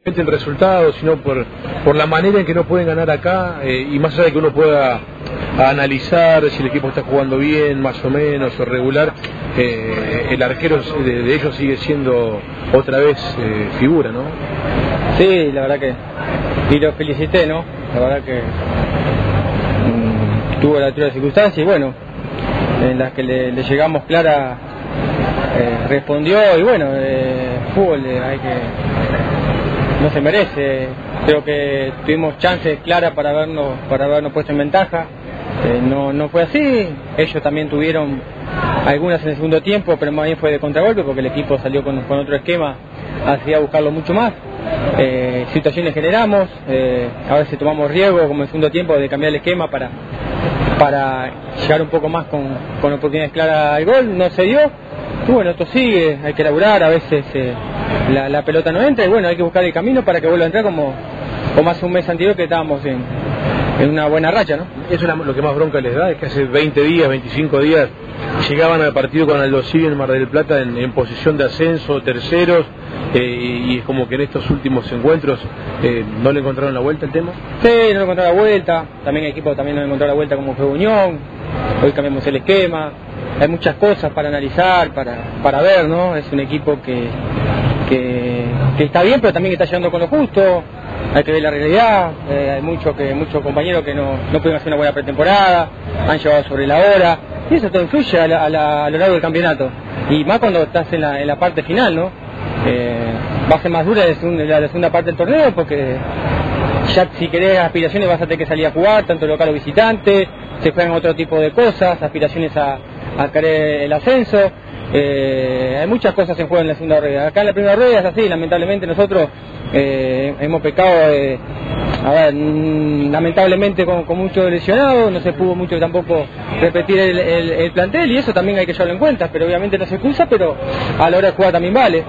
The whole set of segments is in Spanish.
el resultado, sino por la manera en que no pueden ganar acá, y más allá de que uno pueda analizar si el equipo está jugando bien, más o menos, o regular, el arquero de ellos sigue siendo otra vez figura, ¿no? Sí, la verdad que, y lo felicité, ¿no? La verdad que tuvo la altura de circunstancias y bueno, en las que le llegamos clara, respondió y bueno, fútbol hay que... no se merece. Creo que tuvimos chances claras para habernos puesto en ventaja. No fue así. Ellos también tuvieron algunas en el segundo tiempo, pero más bien fue de contragolpe porque el equipo salió con otro esquema, hacía buscarlo mucho más. Situaciones generamos, a veces tomamos riesgo como en el segundo tiempo de cambiar el esquema para llegar un poco más con oportunidades claras al gol. No se dio. Y bueno, esto sigue, hay que laburar, a veces la pelota no entra y bueno, hay que buscar el camino para que vuelva a entrar como hace un mes anterior que estábamos en una buena racha, ¿no? Eso es lo que más bronca les da, es que hace 20 días, 25 días llegaban al partido con Aldo Civi en Mar del Plata en posición de ascenso, terceros, y es como que en estos últimos encuentros no le encontraron la vuelta al tema. Sí, no le encontraron la vuelta, también el equipo también no le encontró la vuelta como fue Unión, hoy cambiamos el esquema, hay muchas cosas para analizar, para ver, ¿no? Es un equipo que está bien, pero también que está llegando con lo justo. Hay que ver la realidad, hay muchos compañeros que no pueden hacer una buena pretemporada, han llevado sobre la hora, y eso todo influye a lo largo del campeonato, y más cuando estás en la parte final, ¿no? Va a ser más dura la segunda parte del torneo, porque ya si querés aspiraciones vas a tener que salir a jugar, tanto local o visitante, se juegan otro tipo de cosas, aspiraciones a querer el ascenso. Hay muchas cosas en juego en la segunda rueda. Acá en la primera rueda es así, lamentablemente nosotros hemos pecado, lamentablemente con muchos lesionados, no se pudo mucho tampoco repetir el plantel y eso también hay que llevarlo en cuenta, pero obviamente no se excusa, pero a la hora de jugar también vale.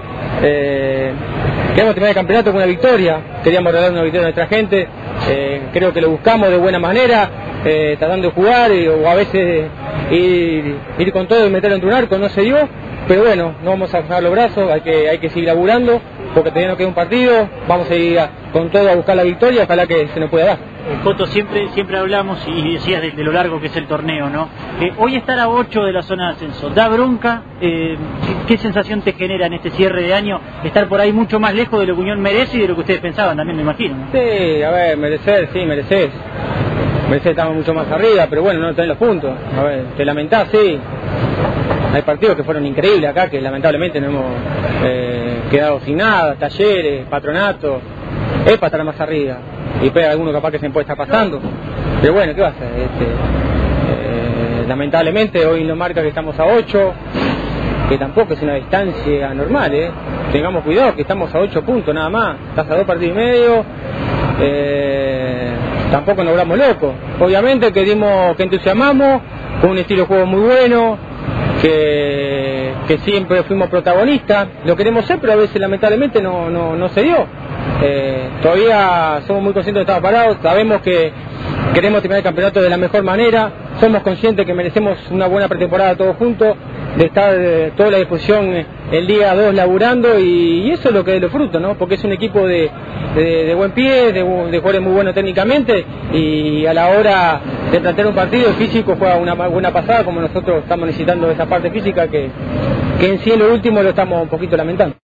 Queremos terminar el campeonato con una victoria, queríamos regalar una victoria a nuestra gente, creo que lo buscamos de buena manera, tratando de jugar o a veces ir con todo y meterlo entre un arco, no se dio, pero bueno, no vamos a bajar los brazos, hay que seguir laburando, porque todavía no queda un partido, vamos a ir con todo a buscar la victoria, ojalá que se nos pueda dar. Coto, siempre hablamos y decías de lo largo que es el torneo, ¿no? Hoy estar a 8 de la zona de ascenso, ¿da bronca? ¿Qué sensación te genera en este cierre de año estar por ahí mucho más lejos de lo que Unión merece y de lo que ustedes pensaban también, me imagino, ¿no? Sí, a ver, merecer, estamos mucho más arriba, pero bueno, no tenés los puntos. A ver, te lamentás, sí. Hay partidos que fueron increíbles acá, que lamentablemente no hemos quedado sin nada, Talleres, Patronato, es para estar más arriba. Y pega alguno capaz que se puede estar pasando. Pero bueno, ¿qué va a hacer? Lamentablemente hoy nos marca que estamos a 8, que tampoco es una distancia normal, Tengamos cuidado que estamos a 8 puntos nada más, estás a 2 partidos y medio. Tampoco nos volvamos locos. Obviamente que entusiasmamos, con un estilo de juego muy bueno, que siempre fuimos protagonistas, lo queremos ser, pero a veces lamentablemente no se dio. Todavía somos muy conscientes de estar parados, sabemos que queremos terminar el campeonato de la mejor manera, somos conscientes que merecemos una buena pretemporada todos juntos, de estar toda la disposición el día 2 laburando y eso es lo que es lo fruto, ¿no? Porque es un equipo de buen pie, de jugadores muy buenos técnicamente y a la hora de plantear un partido el físico juega una buena pasada, como nosotros estamos necesitando esa parte física que en sí en lo último lo estamos un poquito lamentando.